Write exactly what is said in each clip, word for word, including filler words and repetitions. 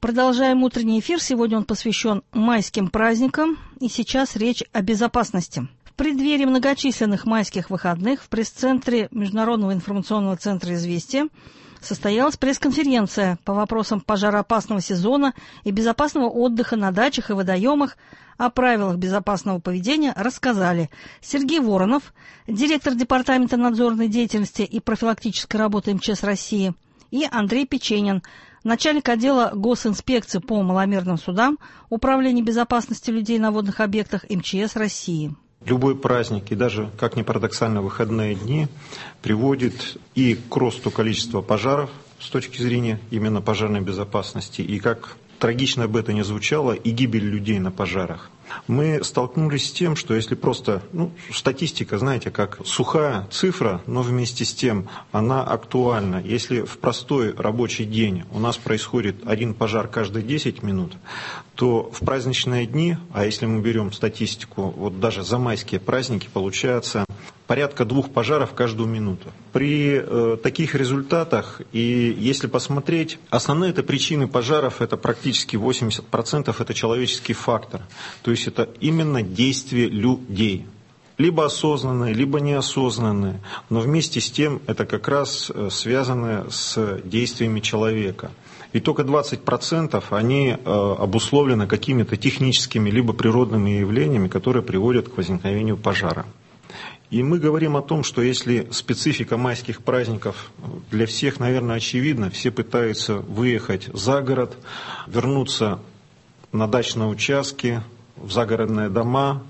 Продолжаем утренний эфир. Сегодня он посвящен майским праздникам. И сейчас речь о безопасности. В преддверии многочисленных майских выходных в пресс-центре Международного информационного центра «Известия» состоялась пресс-конференция по вопросам пожароопасного сезона и безопасного отдыха на дачах и водоемах. О правилах безопасного поведения рассказали Сергей Воронов, директор Департамента надзорной деятельности и профилактической работы эм че эс России, и Андрей Печенин, начальник отдела госинспекции по маломерным судам, Управления безопасности людей на водных объектах эм че эс России. Любой праздник и даже, как ни парадоксально, выходные дни приводит и к росту количества пожаров с точки зрения именно пожарной безопасности, и, как трагично бы это ни звучало, и гибель людей на пожарах. Мы столкнулись с тем, что если просто, ну, статистика, знаете, как сухая цифра, но вместе с тем она актуальна. Если в простой рабочий день у нас происходит один пожар каждые десять минут, то в праздничные дни, а если мы берем статистику, вот даже за майские праздники, получается порядка двух пожаров каждую минуту. При э, таких результатах, и если посмотреть, основные это причины пожаров, это практически восемьдесят процентов это человеческий фактор. То есть это именно действия людей. Либо осознанные, либо неосознанные. Но вместе с тем это как раз связано с действиями человека. И только двадцать процентов они э, обусловлены какими-то техническими либо природными явлениями, которые приводят к возникновению пожара. И мы говорим о том, что если специфика майских праздников для всех, наверное, очевидна, все пытаются выехать за город, вернуться на дачные участки, в загородные дома,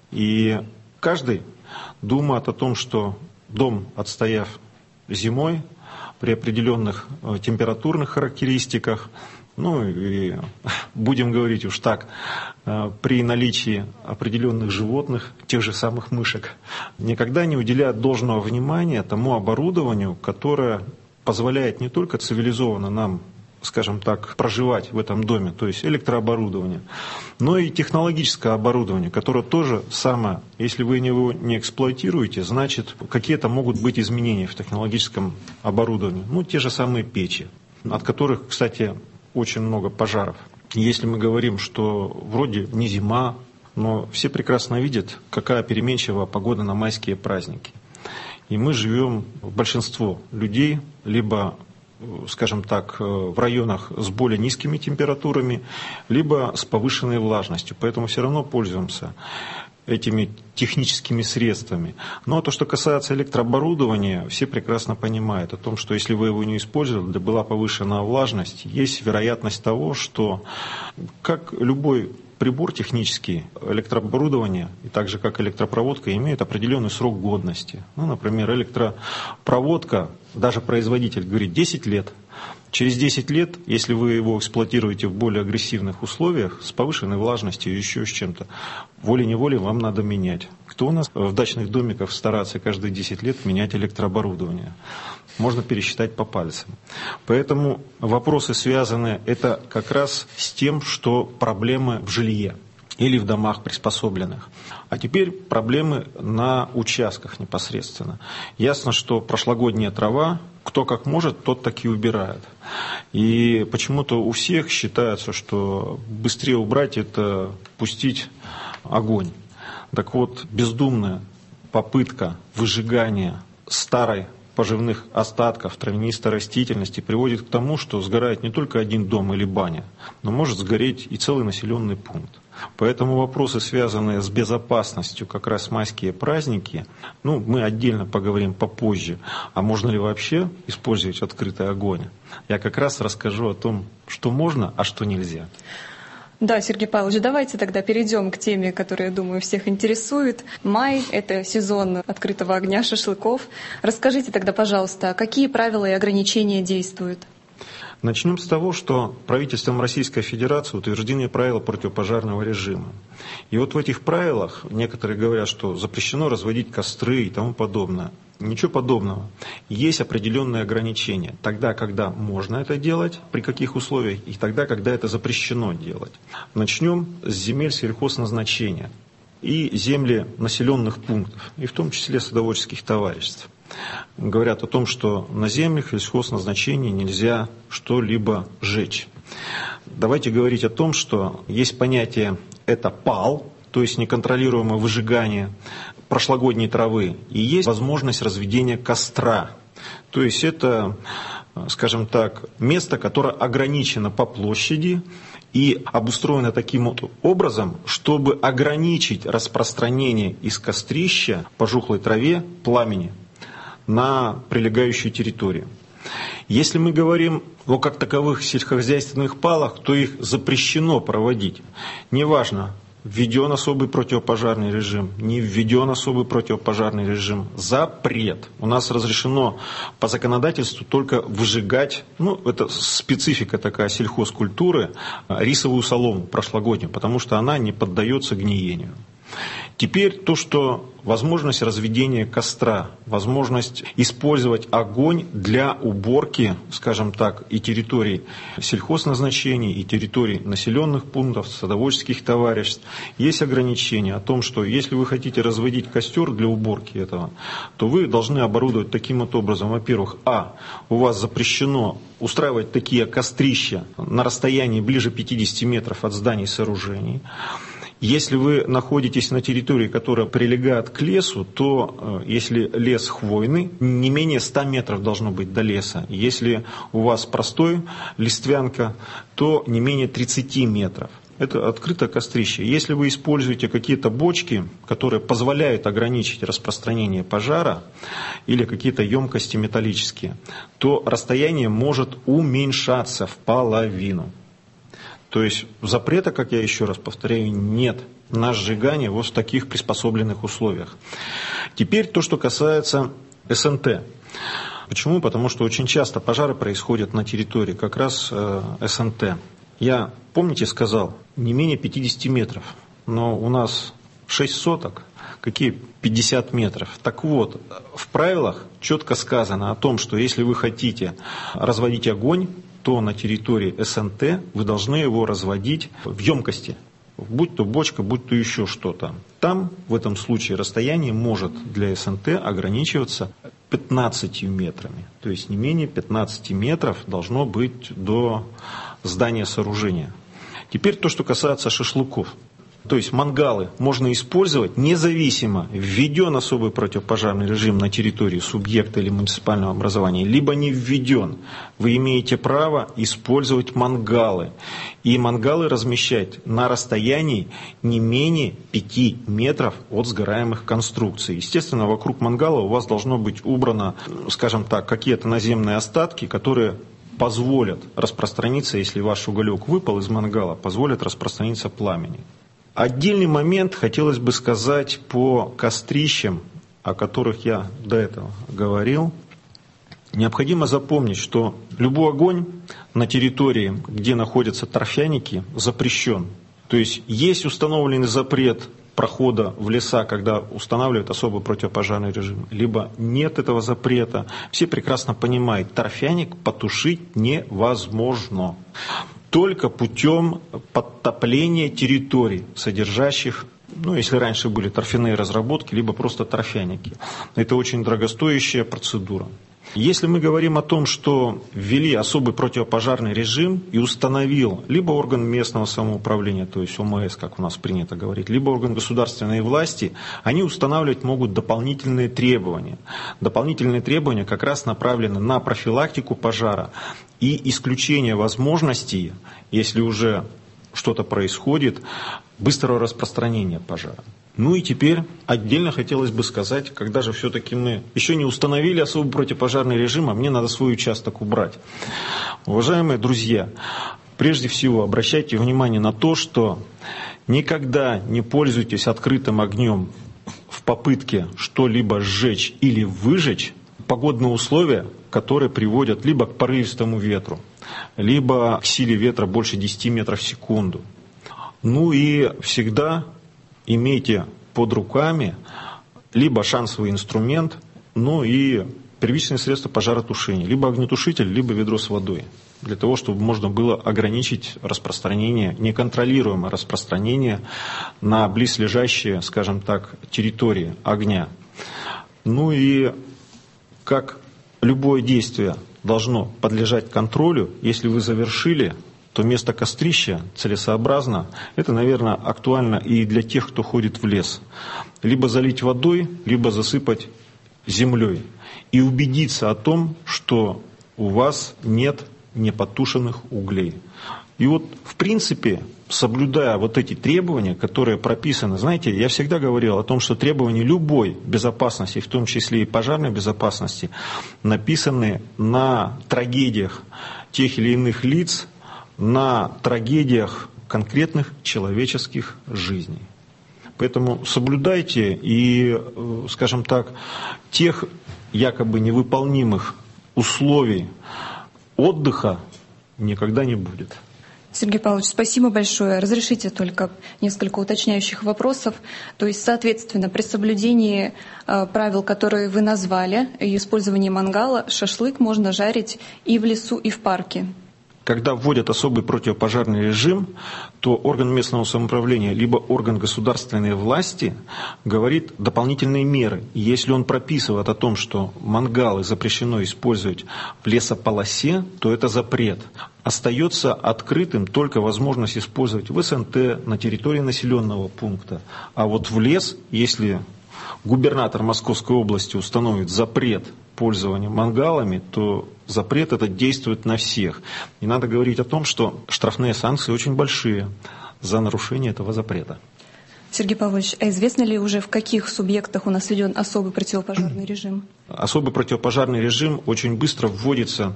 и каждый думает о том, что дом, отстояв зимой, при определенных температурных характеристиках, ну и будем говорить уж так, при наличии определенных животных, тех же самых мышек, никогда не уделяют должного внимания тому оборудованию, которое позволяет не только цивилизованно нам, скажем так, проживать в этом доме, то есть электрооборудование, но и технологическое оборудование, которое тоже самое, если вы его не эксплуатируете, значит, какие-то могут быть изменения в технологическом оборудовании. Ну, те же самые печи, от которых, кстати, очень много пожаров. Если мы говорим, что вроде не зима, но все прекрасно видят, какая переменчивая погода на майские праздники. И мы живем, большинство людей, либо, скажем так, в районах с более низкими температурами, либо с повышенной влажностью. Поэтому все равно пользуемся этими техническими средствами. Но то, что касается электрооборудования, все прекрасно понимают о том, что если вы его не использовали, да была повышенная влажность, есть вероятность того, что, как любой прибор технический, электрооборудование, и так же как электропроводка, имеет определенный срок годности. Ну, например, электропроводка, даже производитель говорит десять лет. Через десять лет, если вы его эксплуатируете в более агрессивных условиях, с повышенной влажностью и еще с чем-то, волей-неволей вам надо менять. Кто у нас в дачных домиках старается каждые десять лет менять электрооборудование? Можно пересчитать по пальцам. Поэтому вопросы связаны это как раз с тем, что проблемы в жилье или в домах приспособленных. А теперь проблемы на участках непосредственно. Ясно, что прошлогодняя трава, кто как может, тот так и убирает. И почему-то у всех считается, что быстрее убрать – это пустить огонь. Так вот, бездумная попытка выжигания старой поживных остатков травянистой растительности приводит к тому, что сгорает не только один дом или баня, но может сгореть и целый населенный пункт. Поэтому вопросы, связанные с безопасностью, как раз майские праздники, ну, мы отдельно поговорим попозже, а можно ли вообще использовать открытый огонь. Я как раз расскажу о том, что можно, а что нельзя. Да, Сергей Павлович, давайте тогда перейдем к теме, которая, я думаю, всех интересует. Май – это сезон открытого огня, шашлыков. Расскажите тогда, пожалуйста, какие правила и ограничения действуют? Начнем с того, что правительством Российской Федерации утверждены правила противопожарного режима. И вот в этих правилах некоторые говорят, что запрещено разводить костры и тому подобное. Ничего подобного. Есть определенные ограничения. Тогда, когда можно это делать, при каких условиях, и тогда, когда это запрещено делать. Начнем с земель сельхозназначения и земли населенных пунктов, и в том числе садоводческих товариществ. Говорят о том, что на землях сельхозназначения нельзя что-либо жечь. давайте говорить о том, что есть понятие «это пал», то есть неконтролируемое выжигание прошлогодней травы, и есть возможность разведения костра. То есть это, скажем так, место, которое ограничено по площади и обустроено таким образом, чтобы ограничить распространение из кострища по жухлой траве пламени на прилегающую территорию. Если мы говорим о как таковых сельскохозяйственных палах, то их запрещено проводить. Неважно, введен особый противопожарный режим, не введен особый противопожарный режим. Запрет. У нас разрешено по законодательству только выжигать, ну, это специфика такая сельхозкультуры, рисовую солому прошлогоднюю, потому что она не поддается гниению. Теперь то, что возможность разведения костра, возможность использовать огонь для уборки, скажем так, и территорий сельхозназначений, и территорий населенных пунктов, садоводческих товариществ. Есть ограничения о том, что если вы хотите разводить костер для уборки этого, то вы должны оборудовать таким вот образом. Во-первых, а, у вас запрещено устраивать такие кострища на расстоянии ближе пятидесяти метров от зданий и сооружений. Если вы находитесь на территории, которая прилегает к лесу, то если лес хвойный, не менее ста метров должно быть до леса. Если у вас простой листвянка, то не менее тридцати метров. Это открытое кострище. Если вы используете какие-то бочки, которые позволяют ограничить распространение пожара, или какие-то емкости металлические, то расстояние может уменьшаться в половину. То есть запрета, как я еще раз повторяю, нет на сжигание вот в таких приспособленных условиях. Теперь то, что касается эс эн тэ. Почему? Потому что очень часто пожары происходят на территории как раз э, эс эн тэ. Я, помните, сказал, не менее пятидесяти метров, но у нас шесть соток, какие пятьдесят метров. Так вот, в правилах четко сказано о том, что если вы хотите разводить огонь, то на территории эс эн тэ вы должны его разводить в емкости, будь то бочка, будь то еще что-то. Там, в этом случае, расстояние может для эс эн тэ ограничиваться пятнадцатью метрами. То есть не менее пятнадцати метров должно быть до здания сооружения. Теперь то, что касается шашлыков. То есть мангалы можно использовать независимо, введен особый противопожарный режим на территории субъекта или муниципального образования, либо не введен. Вы имеете право использовать мангалы. И мангалы размещать на расстоянии не менее пяти метров от сгораемых конструкций. Естественно, вокруг мангала у вас должно быть убрано, скажем так, какие-то наземные остатки, которые позволят распространиться, если ваш уголек выпал из мангала, позволят распространиться пламени. Отдельный момент хотелось бы сказать по кострищам, о которых я до этого говорил. Необходимо запомнить, что любой огонь на территории, где находятся торфяники, запрещен. То есть есть установленный запрет прохода в леса, когда устанавливают особый противопожарный режим, либо нет этого запрета. Все прекрасно понимают, торфяник потушить невозможно. Только путем подтопления территорий, содержащих, ну, если раньше были торфяные разработки, либо просто торфяники. Это очень дорогостоящая процедура. Если мы говорим о том, что ввели особый противопожарный режим и установил либо орган местного самоуправления, то есть о эм эс, как у нас принято говорить, либо орган государственной власти, они устанавливать могут дополнительные требования. Дополнительные требования как раз направлены на профилактику пожара и исключение возможностей, если уже что-то происходит, быстрого распространения пожара. Ну и теперь отдельно хотелось бы сказать, когда же все-таки мы еще не установили особый противопожарный режим, а мне надо свой участок убрать. Уважаемые друзья, прежде всего обращайте внимание на то, что никогда не пользуйтесь открытым огнем в попытке что-либо сжечь или выжечь. Погодные условия, которые приводят либо к порывистому ветру, либо к силе ветра больше десяти метров в секунду. Ну и всегда имейте под руками либо шансовый инструмент, ну и первичные средства пожаротушения, либо огнетушитель, либо ведро с водой, для того, чтобы можно было ограничить распространение, неконтролируемое распространение на близлежащие, скажем так, территории огня. Ну и как любое действие должно подлежать контролю, если вы завершили то вместо кострища целесообразно, это, наверное, актуально и для тех, кто ходит в лес, либо залить водой, либо засыпать землей и убедиться о том, что у вас нет непотушенных углей. И вот, в принципе, соблюдая вот эти требования, которые прописаны, знаете, я всегда говорил о том, что требования любой безопасности, в том числе и пожарной безопасности, написаны на трагедиях тех или иных лиц, на трагедиях конкретных человеческих жизней. Поэтому соблюдайте и, скажем так, тех якобы невыполнимых условий отдыха никогда не будет. Сергей Павлович, спасибо большое. Разрешите только несколько уточняющих вопросов. То есть, соответственно, при соблюдении э, правил, которые вы назвали, и использовании мангала, шашлык можно жарить и в лесу, и в парке. Когда вводят особый противопожарный режим, то орган местного самоуправления либо орган государственной власти говорит дополнительные меры. И если он прописывает о том, что мангалы запрещено использовать в лесополосе, то это запрет. Остается открытым только возможность использовать в СНТ на территории населенного пункта. А вот в лес, если губернатор Московской области установит запрет пользования мангалами, то запрет этот действует на всех. И надо говорить о том, что штрафные санкции очень большие за нарушение этого запрета. Сергей Павлович, а известно ли уже, в каких субъектах у нас введен особый противопожарный режим? Особый противопожарный режим очень быстро вводится,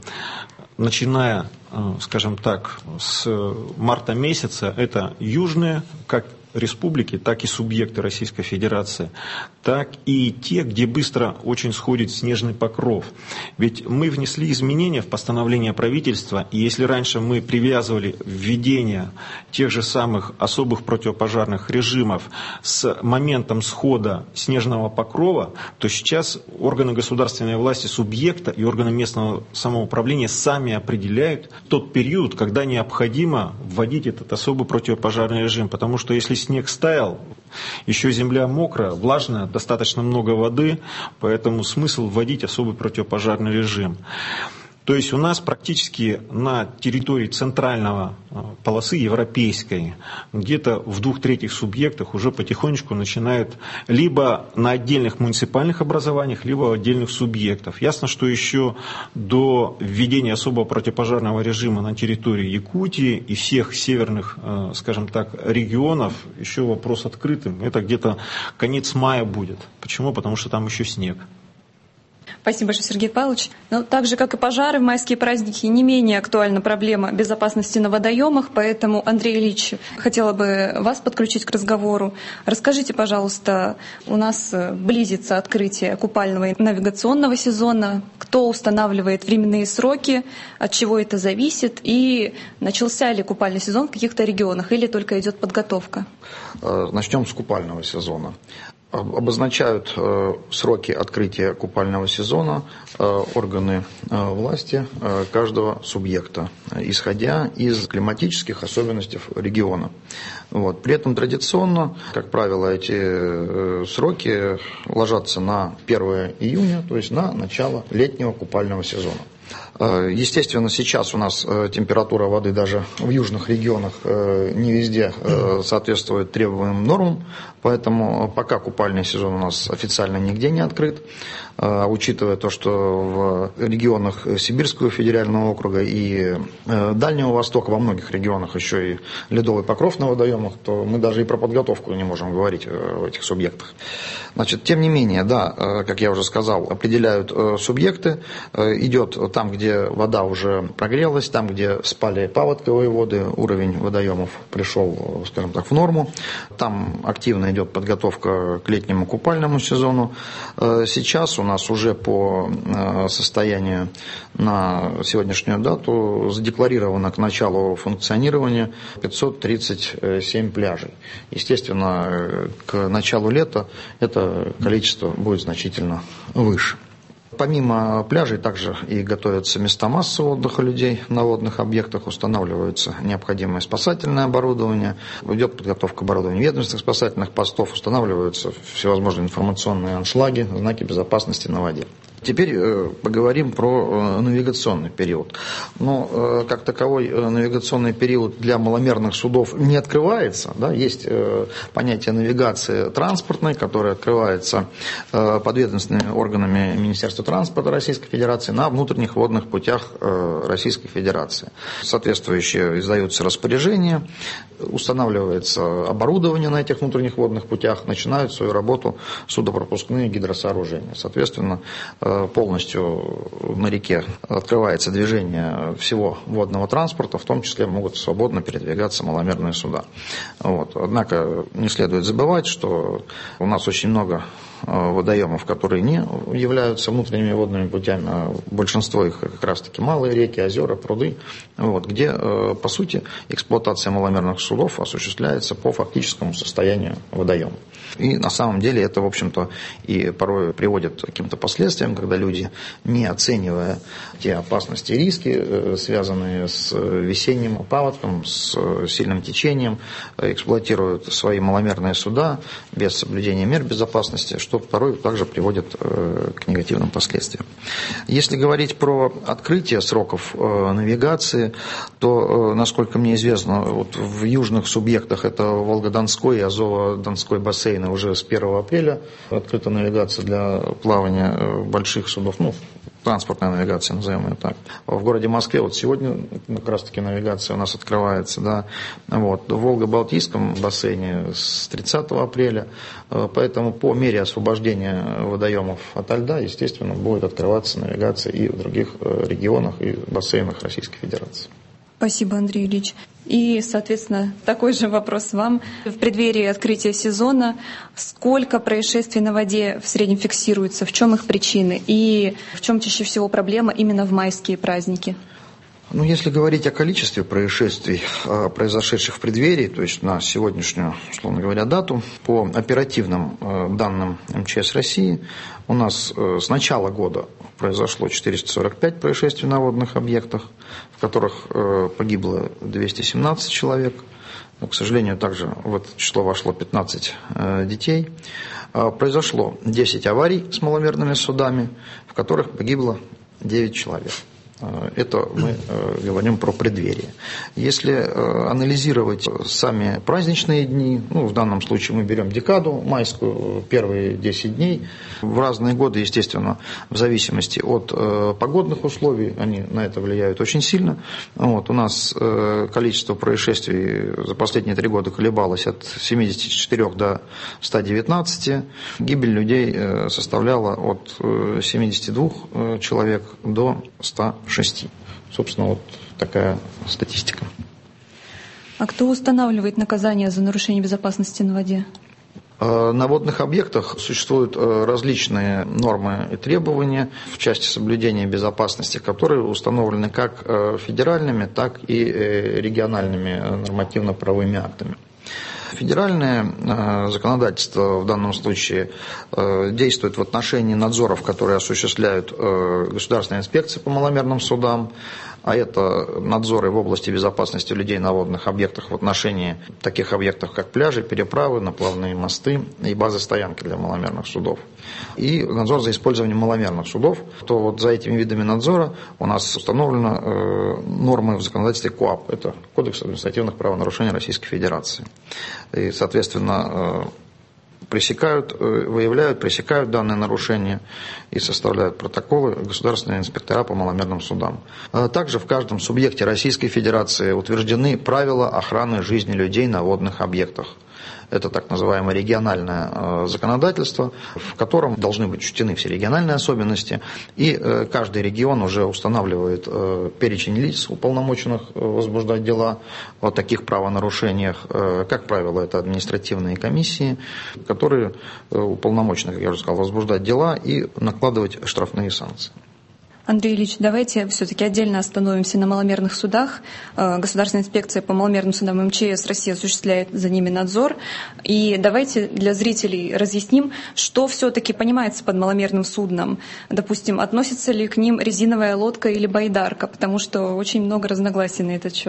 начиная, скажем так, с марта месяца. Это южные, как республики, так и субъекты Российской Федерации, так и те, где быстро очень сходит снежный покров. Ведь мы внесли изменения в постановление правительства, и если раньше мы привязывали введение тех же самых особых противопожарных режимов с моментом схода снежного покрова, то сейчас органы государственной власти субъекта и органы местного самоуправления сами определяют тот период, когда необходимо вводить этот особый противопожарный режим, потому что если снег стаял, еще земля мокрая, влажная, достаточно много воды, поэтому смысл вводить особый противопожарный режим. То есть у нас практически на территории центрального полосы европейской, где-то в двух третьих субъектах уже потихонечку начинают либо на отдельных муниципальных образованиях, либо в отдельных субъектах. Ясно, что еще до введения особого противопожарного режима на территории Якутии и всех северных, скажем так, регионов еще вопрос открытым. Это где-то конец мая будет. Почему? Потому что там еще снег. Спасибо большое, Сергей Павлович. Но так же, как и пожары в майские праздники, не менее актуальна проблема безопасности на водоемах, поэтому, Андрей Ильич, хотела бы вас подключить к разговору. Расскажите, пожалуйста, у нас близится открытие купального и навигационного сезона. Кто устанавливает временные сроки, от чего это зависит, и начался ли купальный сезон в каких-то регионах, или только идет подготовка? Начнем с купального сезона. Обозначают э, сроки открытия купального сезона э, органы э, власти э, каждого субъекта, исходя из климатических особенностей региона. Вот. При этом традиционно, как правило, эти э, сроки ложатся на первое июня, то есть на начало летнего купального сезона. Естественно, сейчас у нас температура воды даже в южных регионах не везде соответствует требуемым нормам, поэтому пока купальный сезон у нас официально нигде не открыт. Учитывая то, что в регионах Сибирского федерального округа и Дальнего Востока, во многих регионах еще и ледовый покров на водоемах, то мы даже и про подготовку не можем говорить в этих субъектах. Значит, тем не менее, да, как я уже сказал, определяют субъекты, идет там, где вода уже прогрелась, там, где спали паводковые воды, уровень водоемов пришел, скажем так, в норму, там активно идет подготовка к летнему купальному сезону. Сейчас у нас уже по состоянию на сегодняшнюю дату задекларировано к началу функционирования пятьсот тридцать семь пляжей. Естественно, к началу лета это количество будет значительно выше. Помимо пляжей также и готовятся места массового отдыха людей на водных объектах, устанавливается необходимое спасательное оборудование, идет подготовка оборудования ведомственных спасательных постов, устанавливаются всевозможные информационные аншлаги, знаки безопасности на воде. Теперь поговорим про навигационный период. Но как таковой навигационный период для маломерных судов не открывается. Да? Есть понятие навигации транспортной, которое открывается подведомственными органами Министерства транспорта Российской Федерации на внутренних водных путях Российской Федерации. Соответствующие издаются распоряжения, устанавливается оборудование на этих внутренних водных путях, начинают свою работу судопропускные гидросооружения. Соответственно, полностью на реке открывается движение всего водного транспорта, в том числе могут свободно передвигаться маломерные суда. Вот. Однако не следует забывать, что у нас очень много водоемов, которые не являются внутренними водными путями, а большинство их как раз-таки малые реки, озера, пруды, вот, где, по сути, эксплуатация маломерных судов осуществляется по фактическому состоянию водоема. И на самом деле это, в общем-то, и порой приводит к каким-то последствиям, когда люди, не оценивая те опасности и риски, связанные с весенним паводком, с сильным течением, эксплуатируют свои маломерные суда без соблюдения мер безопасности, что порой также приводит к негативным последствиям. Если говорить про открытие сроков навигации, то, насколько мне известно, вот в южных субъектах это Волго-Донской и Азово-Донской бассейны уже с первого апреля открыта навигация для плавания больших судов, ну, транспортная навигация, назовем ее так. В городе Москве вот сегодня как раз таки навигация у нас открывается, да, вот, в Волго-Балтийском бассейне с тридцатого апреля, поэтому по мере освобождения водоемов ото льда, естественно, будет открываться навигация и в других регионах и бассейнах Российской Федерации. Спасибо, Андрей Ильич. И, соответственно, такой же вопрос вам. В преддверии открытия сезона сколько происшествий на воде в среднем фиксируется, в чем их причины и в чем чаще всего проблема именно в майские праздники? Ну, если говорить о количестве происшествий, произошедших в преддверии, то есть на сегодняшнюю, условно говоря, дату, по оперативным данным эм че эс России, у нас с начала года произошло четыреста сорок пять происшествий на водных объектах, в которых погибло двести семнадцать человек. К сожалению, также в это число вошло пятнадцать детей. Произошло десять аварий с маломерными судами, в которых погибло девять человек. Это мы говорим про преддверие. Если анализировать сами праздничные дни, ну, в данном случае мы берем декаду майскую, первые десять дней, в разные годы, естественно, в зависимости от погодных условий, они на это влияют очень сильно. Вот, у нас количество происшествий за последние три года колебалось от семидесяти четырёх до ста девятнадцати. Гибель людей составляла от семидесяти двух человек до ста шести. Собственно, вот такая статистика. А кто устанавливает наказание за нарушение безопасности на воде? На водных объектах существуют различные нормы и требования в части соблюдения безопасности, которые установлены как федеральными, так и региональными нормативно-правовыми актами. Федеральное законодательство в данном случае действует в отношении надзоров, которые осуществляют государственные инспекции по маломерным судам, а это надзоры в области безопасности людей на водных объектах в отношении таких объектов, как пляжи, переправы, наплавные мосты и базы стоянки для маломерных судов. И надзор за использованием маломерных судов, то вот за этими видами надзора у нас установлены э, нормы в законодательстве КоАП, это Кодекс административных правонарушений Российской Федерации. И, соответственно, э, пресекают, выявляют, пресекают данные нарушения и составляют протоколы государственные инспектора по маломерным судам. Также в каждом субъекте Российской Федерации утверждены правила охраны жизни людей на водных объектах. Это так называемое региональное законодательство, в котором должны быть учтены все региональные особенности, и каждый регион уже устанавливает перечень лиц, уполномоченных возбуждать дела о таких правонарушениях. Как правило, это административные комиссии, которые уполномочены, как я уже сказал, возбуждать дела и накладывать штрафные санкции. Андрей Ильич, давайте все-таки отдельно остановимся на маломерных судах. Государственная инспекция по маломерным судам эм че эс России осуществляет за ними надзор. И давайте для зрителей разъясним, что все-таки понимается под маломерным судном. Допустим, относится ли к ним резиновая лодка или байдарка, потому что очень много разногласий на этот счет.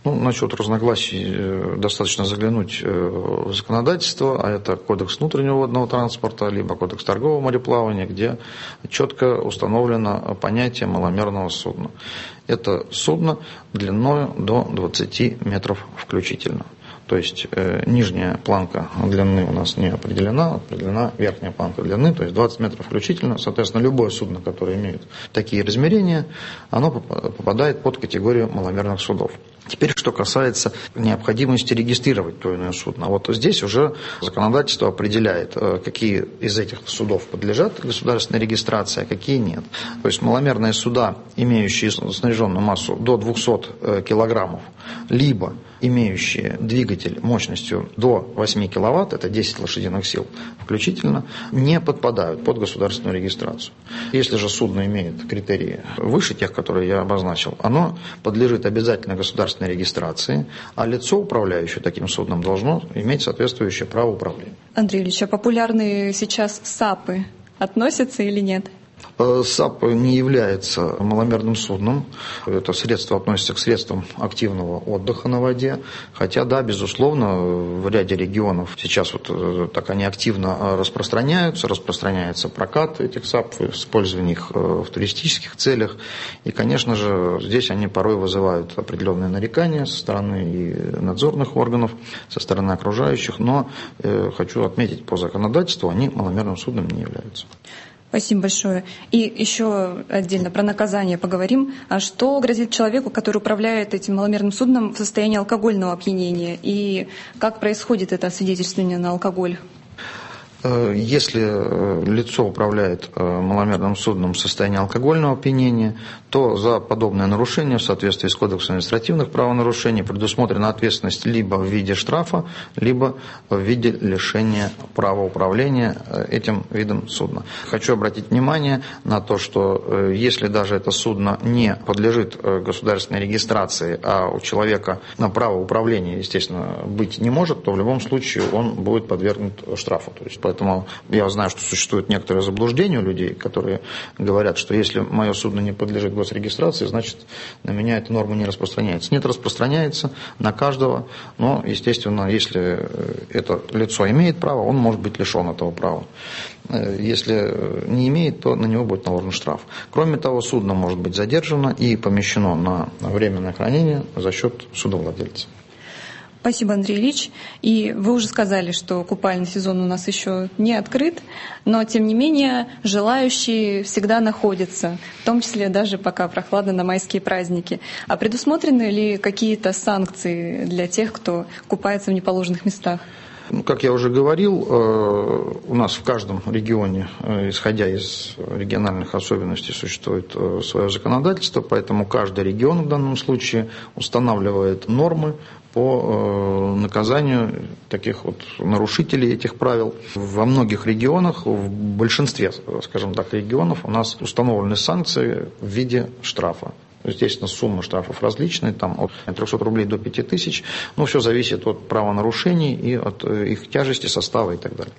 Ну, насчет разногласий достаточно заглянуть в законодательство, а это Кодекс внутреннего водного транспорта, либо Кодекс торгового мореплавания, где четко установлено понятие маломерного судна. Это судно длиной до двадцати метров включительно. То есть э, нижняя планка длины у нас не определена, определена верхняя планка длины, то есть двадцать метров включительно. Соответственно, любое судно, которое имеет такие измерения, оно попадает под категорию маломерных судов. Теперь, что касается необходимости регистрировать то или иное судно. Вот здесь уже законодательство определяет, какие из этих судов подлежат государственной регистрации, а какие нет. То есть маломерные суда, имеющие снаряженную массу до двухсот килограммов, либо имеющие двигатель мощностью до восьми киловатт, это десять лошадиных сил включительно, не подпадают под государственную регистрацию. Если же судно имеет критерии выше тех, которые я обозначил, оно подлежит обязательно государственной регистрации, а лицо, управляющее таким судном, должно иметь соответствующее право управления. Андрей Ильич, а популярные сейчас САПы относятся или нет? САП не является маломерным судном. Это средство относится к средствам активного отдыха на воде. Хотя, да, безусловно, в ряде регионов сейчас вот так они активно распространяются. Распространяется прокат этих САП, использование их в туристических целях. И, конечно же, здесь они порой вызывают определенные нарекания со стороны и надзорных органов, со стороны окружающих. Но э, хочу отметить, по законодательству они маломерным судном не являются. Спасибо большое. И еще отдельно про наказание поговорим. А что грозит человеку, который управляет этим маломерным судном в состоянии алкогольного опьянения? И как происходит это освидетельствование на алкоголь? Если лицо управляет маломерным судном в состоянии алкогольного опьянения, то за подобное нарушение в соответствии с Кодексом административных правонарушений предусмотрена ответственность либо в виде штрафа, либо в виде лишения права управления этим видом судна. Хочу обратить внимание на то, что если даже это судно не подлежит государственной регистрации, а у человека на право управления, естественно, быть не может, то в любом случае он будет подвергнут штрафу. То есть, поэтому я знаю, что существует некоторое заблуждение у людей, которые говорят, что если мое судно не подлежит госрегистрации, значит, на меня эта норма не распространяется. Нет, распространяется на каждого, но, естественно, если это лицо имеет право, он может быть лишен этого права. Если не имеет, то на него будет наложен штраф. Кроме того, судно может быть задержано и помещено на временное хранение за счет судовладельца. Спасибо, Андрей Ильич. И вы уже сказали, что купальный сезон у нас еще не открыт, но, тем не менее, желающие всегда находятся, в том числе даже пока прохладно на майские праздники. А предусмотрены ли какие-то санкции для тех, кто купается в неположенных местах? Как я уже говорил, у нас в каждом регионе, исходя из региональных особенностей, существует свое законодательство, поэтому каждый регион в данном случае устанавливает нормы по наказанию таких вот нарушителей этих правил. Во многих регионах, в большинстве, скажем так, регионов у нас установлены санкции в виде штрафа. Естественно, суммы штрафов различные, там от трехсот рублей до пяти тысяч, но все зависит от правонарушений и от их тяжести, состава и так далее.